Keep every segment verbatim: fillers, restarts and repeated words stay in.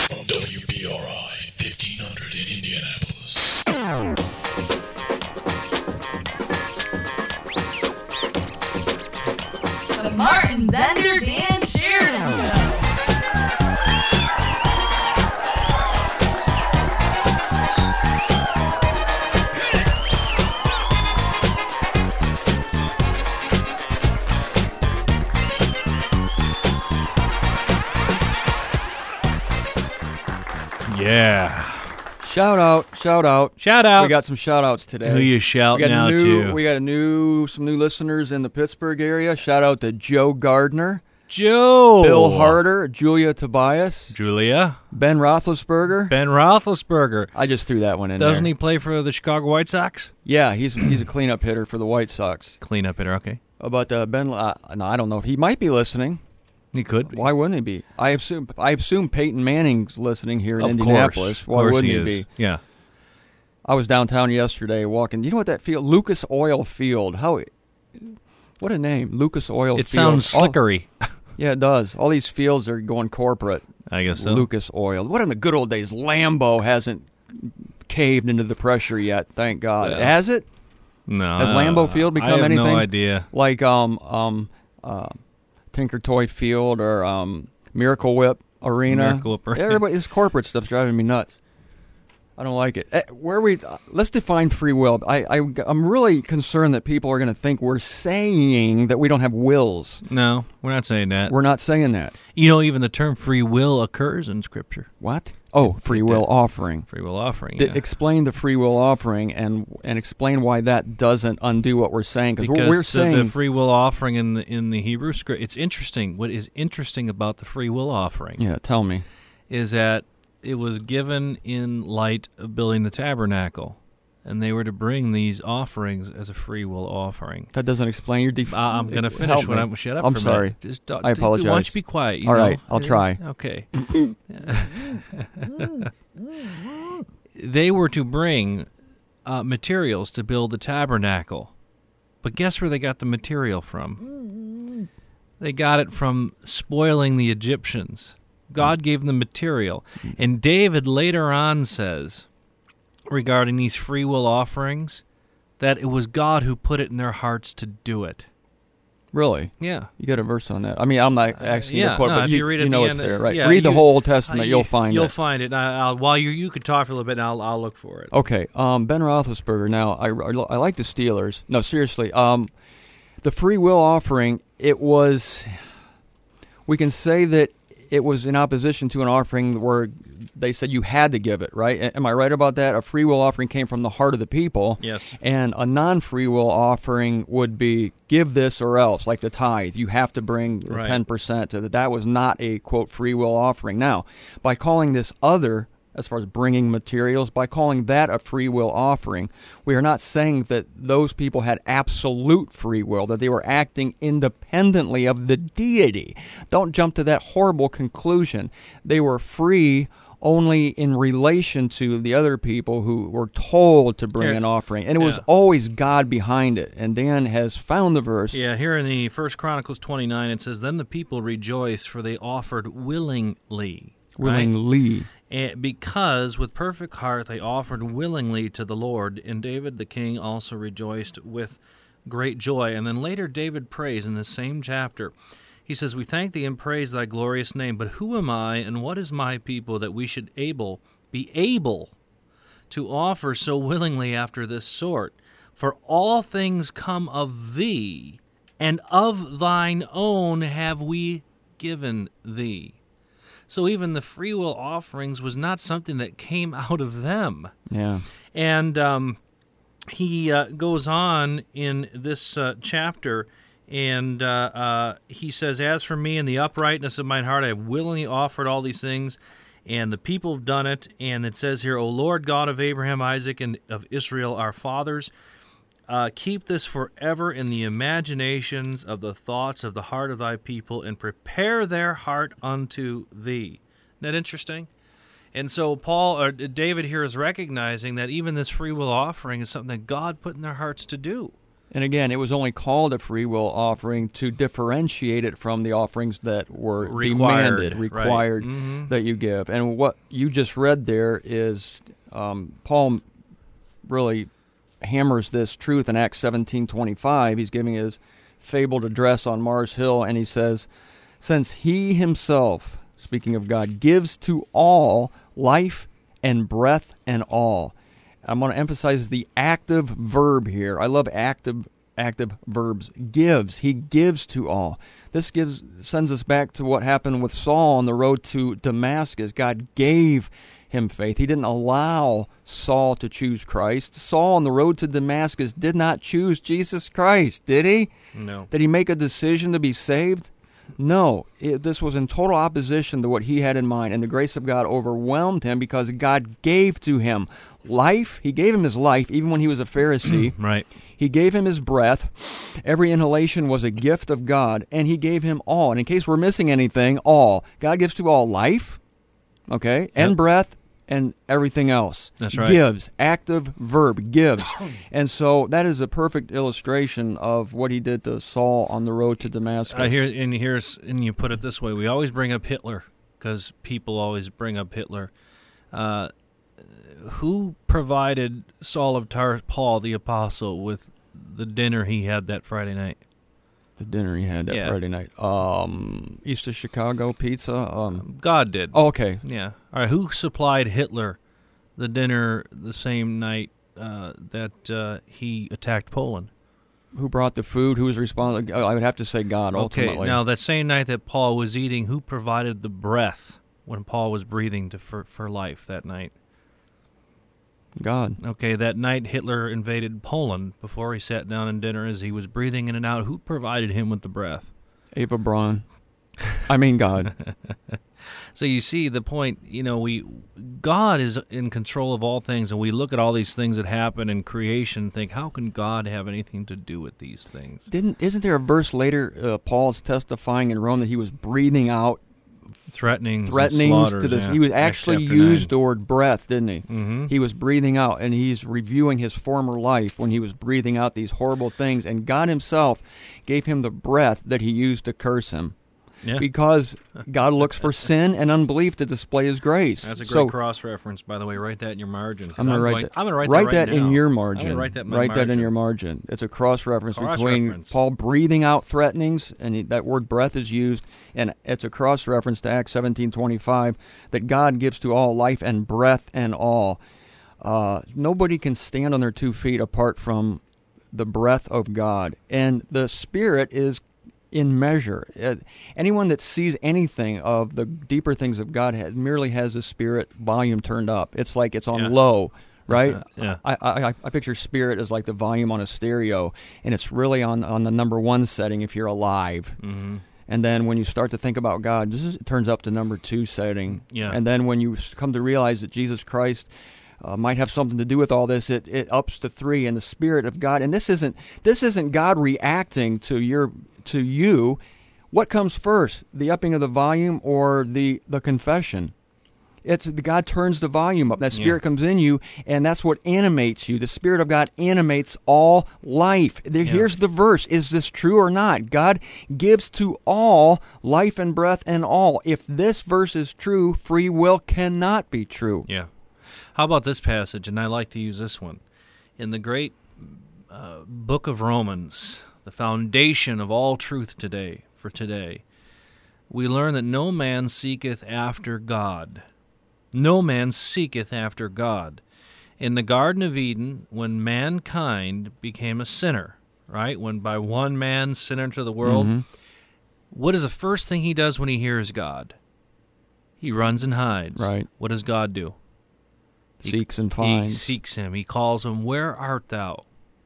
From W B R I fifteen hundred in Indianapolis. The Martin Bender Dan Sheridan Show. Yeah. Shout out, shout out. Shout out. We got some shout outs today. Who you shouting we got out new, to? We got a new some new listeners in the Pittsburgh area. Shout out to Joe Gardner, Joe. Bill Harder, Julia Tobias, Julia. Ben Roethlisberger. Ben Roethlisberger. I just threw that one in Doesn't there. he play for the Chicago White Sox? Yeah, he's he's a cleanup hitter for the White Sox. Cleanup hitter, okay. Uh, But uh, Ben, uh, no, I don't know if he might be listening. He could be. Why wouldn't he be? I assume I assume Peyton Manning's listening here in Of Indianapolis. course. Why of course wouldn't he, he, is. be? Yeah. I was downtown yesterday walking. You know what that field? Lucas Oil Field. How? What a name, Lucas Oil It Field. sounds All- slickery. yeah, it does. All these fields are going corporate. I guess so. Lucas Oil. What in the good old days? Lambeau hasn't caved into the pressure yet. Thank God. Yeah. Has it? No. Has uh, Lambeau Field become I have anything? no idea. Like um um uh, Tinker Toy Field or um, Miracle Whip Arena. Miracle Whip Arena. Everybody, this corporate stuff's driving me nuts. I don't like it. Eh, Where we uh, let's define free will. I, I I'm really concerned that people are going to think we're saying that we don't have wills. No, we're not saying that. We're not saying that. You know, even the term free will occurs in Scripture. What? Oh, free will offering. Free will offering, D- yeah. Explain the free will offering and and explain why that doesn't undo what we're saying. Because Because we're the, saying the free will offering in the in the Hebrew script, it's interesting. What is interesting about the free will offering yeah. Tell me. is that it was given in light of building the tabernacle, and they were to bring these offerings as a free will offering. That doesn't explain your. Def- Uh, I'm going to finish help when me. I'm shut up. I'm for a sorry. minute. Just, uh, I d- Why don't apologize. you be quiet? You All know? right, I'll try. Okay. They were to bring uh, materials to build the tabernacle, but guess where they got the material from? They got it from spoiling the Egyptians. God gave them the material. And David later on says, regarding these free will offerings, that it was God who put it in their hearts to do it. Really? Yeah. You got a verse on that? I mean, I'm not asking Uh, you yeah, to quote, no, but if you, you read you at know the it's end, there, right? yeah, Read the you- whole Old Testament, Uh, you'll you- find You'll it. find it. I, I'll, while you you could talk for a little bit, and I'll I'll look for it. Okay, um, Ben Roethlisberger. Now, I, I, I like the Steelers. No, seriously. Um, the free will offering, it was, we can say that it was in opposition to an offering where they said you had to give it, right? A- Am I right about that? A free will offering came from the heart of the people. Yes. And a non-free will offering would be give this or else, like the tithe. You have to bring Right. ten percent to that. That was not a, quote, free will offering. Now, by calling this other, as far as bringing materials, by calling that a free will offering, we are not saying that those people had absolute free will, that they were acting independently of the deity. Don't jump to that horrible conclusion. They were free only in relation to the other people who were told to bring Here- an offering. And it was yeah. always God behind it. And Dan has found the verse. Yeah, here in the First Chronicles twenty-nine, it says, "Then the people rejoiced, for they offered willingly." right? Willingly. And because with perfect heart they offered willingly to the Lord, and David the king also rejoiced with great joy. And then later David prays in the same chapter. He says, "We thank thee and praise thy glorious name, but who am I and what is my people that we should able be able to offer so willingly after this sort? For all things come of thee, and of thine own have we given thee." So even the free will offerings was not something that came out of them. Yeah. And um, he uh, goes on in this uh, chapter, and uh, uh, he says, "As for me and the uprightness of mine heart, I have willingly offered all these things, and the people have done it." And it says here, "O Lord God of Abraham, Isaac, and of Israel, our fathers, Uh, keep this forever in the imaginations of the thoughts of the heart of thy people, and prepare their heart unto thee." Isn't that interesting? And so Paul or David here is recognizing that even this free will offering is something that God put in their hearts to do. And again, it was only called a free will offering to differentiate it from the offerings that were Required, demanded, right. required Mhm. that you give. And what you just read there is um, Paul really hammers this truth in Acts seventeen twenty-five. He's giving his fabled address on Mars Hill, and he says, since he himself, speaking of God, gives to all life and breath and all. I'm going to emphasize the active verb here. I love active active verbs. Gives. He gives to all. This gives sends us back to what happened with Saul on the road to Damascus. God gave him faith. He didn't allow Saul to choose Christ. Saul on the road to Damascus did not choose Jesus Christ, did he? No. Did he make a decision to be saved? No, it, this was in total opposition to what he had in mind, and the grace of God overwhelmed him because God gave to him life. He gave him his life, even when he was a Pharisee. Right. He gave him his breath. Every inhalation was a gift of God, and he gave him all. And in case we're missing anything, all. God gives to all life, okay, and Yep. breath, and everything else. That's right. Gives, active verb, gives. And so that is a perfect illustration of what he did to Saul on the road to Damascus. I hear, and here's, and you put it this way: we always bring up Hitler because people always bring up Hitler. Uh, who provided Saul of Tarsus, Paul the apostle, with the dinner he had that Friday night? The dinner he had that Yeah. Friday night. Um, East of Chicago pizza. Um, God did. oh, okay. Yeah. All right. Who supplied Hitler the dinner the same night uh, that uh, he attacked Poland? Who brought the food? Who was responsible? I would have to say God, ultimately. Okay. Now, that same night that Paul was eating, who provided the breath when Paul was breathing to, for, for life that night? God. Okay, that night Hitler invaded Poland before he sat down in dinner as he was breathing in and out. Who provided him with the breath? Ava Braun. I mean God. So you see the point, you know, we God is in control of all things, and we look at all these things that happen in creation and think, how can God have anything to do with these things? Didn't isn't there a verse later uh, Paul's testifying in Rome that he was breathing out Threatenings, threatenings and to this? slaughters, yeah. He was Acts actually chapter used nine. the word breath, didn't he? Mhm. He was breathing out, and he's reviewing his former life when he was breathing out these horrible things, and God himself gave him the breath that he used to curse him. Yeah. Because God looks for sin and unbelief to display His grace. That's a great so, cross reference, by the way. Write that in your margin. 'cause I'm going to write going- that. I'm going to write, write that, right that in now. your I'm margin. gonna write that in my Write that in margin. your margin. It's a cross reference Cross between reference. Paul breathing out threatenings, and he, that word breath is used, and it's a cross reference to Acts seventeen twenty-five that God gives to all life and breath and all. Uh, nobody can stand on their two feet apart from the breath of God, and the Spirit is in measure. Uh, anyone that sees anything of the deeper things of God has, merely has the Spirit volume turned up. It's like it's on Yeah. low, right? Uh, yeah. I, I I picture Spirit as like the volume on a stereo, and it's really on, on the number one setting if you're alive. Mhm. And then when you start to think about God, this is, it turns up to number two setting. Yeah. And then when you come to realize that Jesus Christ uh, might have something to do with all this, it, it ups to three, and the Spirit of God. And this isn't this isn't God reacting to your to you. What comes first, the upping of the volume or the the confession? It's the God turns the volume up. That Spirit Yeah. comes in you, and that's what animates you. The Spirit of God animates all life. There, Yeah. Here's the verse. Is this true or not? God gives to all life and breath and all. If this verse is true, free will cannot be true. Yeah. How about this passage? And I like to use this one. In the great uh, book of Romans, the foundation of all truth today, for today, we learn that no man seeketh after God. No man seeketh after God. In the Garden of Eden, when mankind became a sinner, right? When by one man sin entered the world, Mhm. what is the first thing he does when he hears God? He runs and hides. Right. What does God do? He- Seeks and He finds. seeks him. He calls him, "Where art thou?"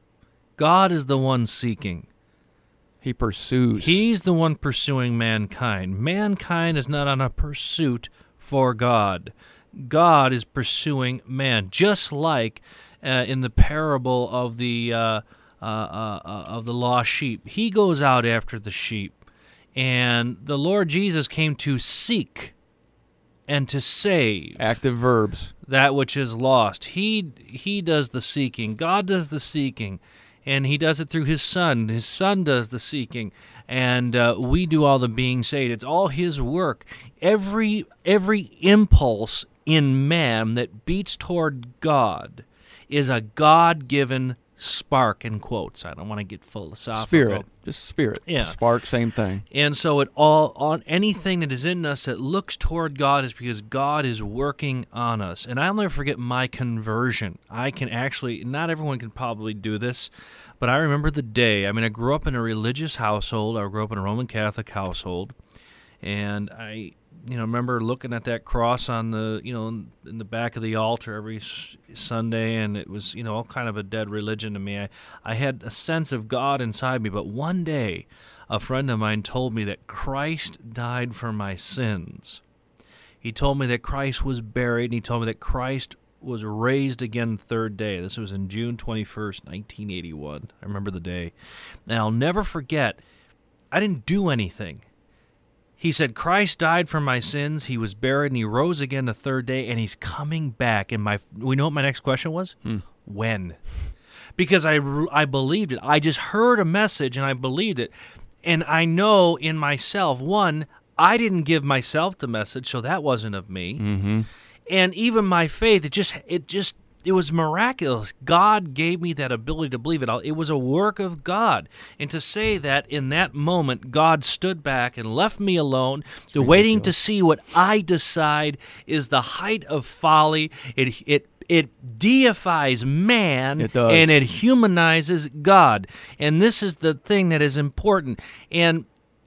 God is the one seeking. He pursues. He's the one pursuing mankind. Mankind is not on a pursuit for God. God is pursuing man, just like uh, in the parable of the uh, uh, uh, uh, of the lost sheep. He goes out after the sheep, and the Lord Jesus came to seek and to save Active verbs. that which is lost. He he does the seeking. God does the seeking. and he does it through his Son. His Son does the seeking, and uh, we do all the being saved. It's all his work. Every every impulse in man that beats toward God is a God-given spark, in quotes. I don't want to get philosophical. Spirit, just spirit. Yeah. Spark, same thing. And so it all on anything that is in us that looks toward God is because God is working on us. And I'll never forget my conversion. I can actually, not everyone can probably do this, but I remember the day. I mean, I grew up in a religious household. I grew up in a Roman Catholic household, and I, you know, remember looking at that cross on the, you know, in the back of the altar every Sunday, and it was, you know, all kind of a dead religion to me. I, I had a sense of God inside me, but one day a friend of mine told me that Christ died for my sins. He told me that Christ was buried, and he told me that Christ was raised again the third day. This was in June twenty-first, nineteen eighty-one. I remember the day. And I'll never forget, I didn't do anything. He said, Christ died for my sins, he was buried, and he rose again the third day, and he's coming back. And my, we know what my next question was? Hmm. When? Because I, I believed it. I just heard a message, and I believed it. And I know in myself, one, I didn't give myself the message, so that wasn't of me. Mm-hmm. And even my faith, it just, it just, it was miraculous. God gave me that ability to believe it. It was a work of God. And to say that in that moment, God stood back and left me alone, to waiting to see what I decide is the height of folly. It it it deifies man, It does. and it humanizes God. And this is the thing that is important. And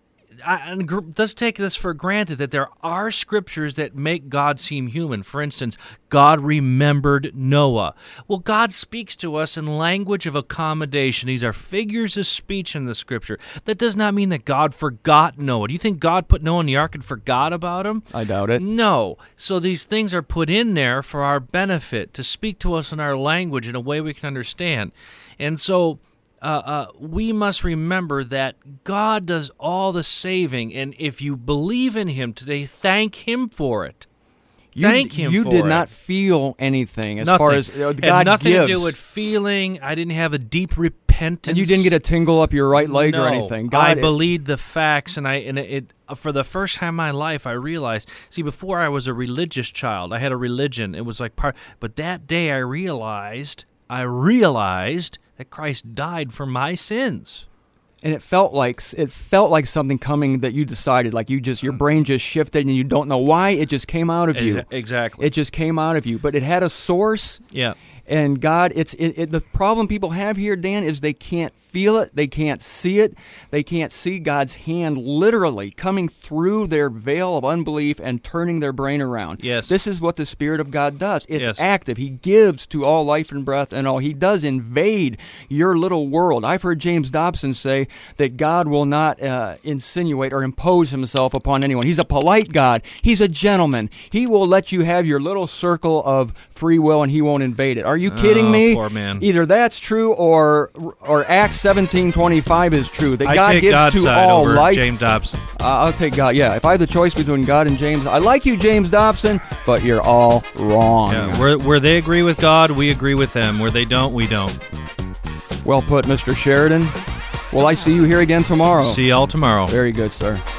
I, let's take this for granted that there are scriptures that make God seem human. For instance, God remembered Noah. Well, God speaks to us in language of accommodation. These are figures of speech in the scripture. That does not mean that God forgot Noah. Do you think God put Noah in the ark and forgot about him? I doubt it. No. So these things are put in there for our benefit, to speak to us in our language in a way we can understand. And so Uh, uh, we must remember that God does all the saving, and if you believe in Him today, thank Him for it. You, thank Him You for did it. not feel anything as Nothing. far as uh, Had God nothing gives. to do with feeling. I didn't have a deep repentance. And you didn't get a tingle up your right leg no, or anything. I God, believed the facts, and I and it, it for the first time in my life, I realized. See, before I was a religious child, I had a religion. It was like part. But that day, I realized. I realized that Christ died for my sins. And it felt like it felt like something coming that you decided, like you just your brain just shifted and you don't know why. It just came out of you. Exactly. It just came out of you, but it had a source. Yeah. And God, it's it, it, the problem people have here, Dan, is they can't feel it, they can't see it, they can't see God's hand literally coming through their veil of unbelief and turning their brain around. Yes. This is what the Spirit of God does. It's Yes. active. He gives to all life and breath and all. He does invade your little world. I've heard James Dobson say that God will not uh, insinuate or impose himself upon anyone. He's a polite God. He's a gentleman. He will let you have your little circle of free will and he won't invade it. Are you kidding Oh, me? poor man. Either that's true or or Acts seventeen twenty-five is true. That I God take gives God's to side all over life. James Dobson. Uh, I'll take God. Yeah, if I have the choice between God and James, I like you, James Dobson, but you're all wrong. Yeah, where, where they agree with God, we agree with them. Where they don't, we don't. Well put, Mister Sheridan. Will I see you here again tomorrow? See y'all tomorrow. Very good, sir.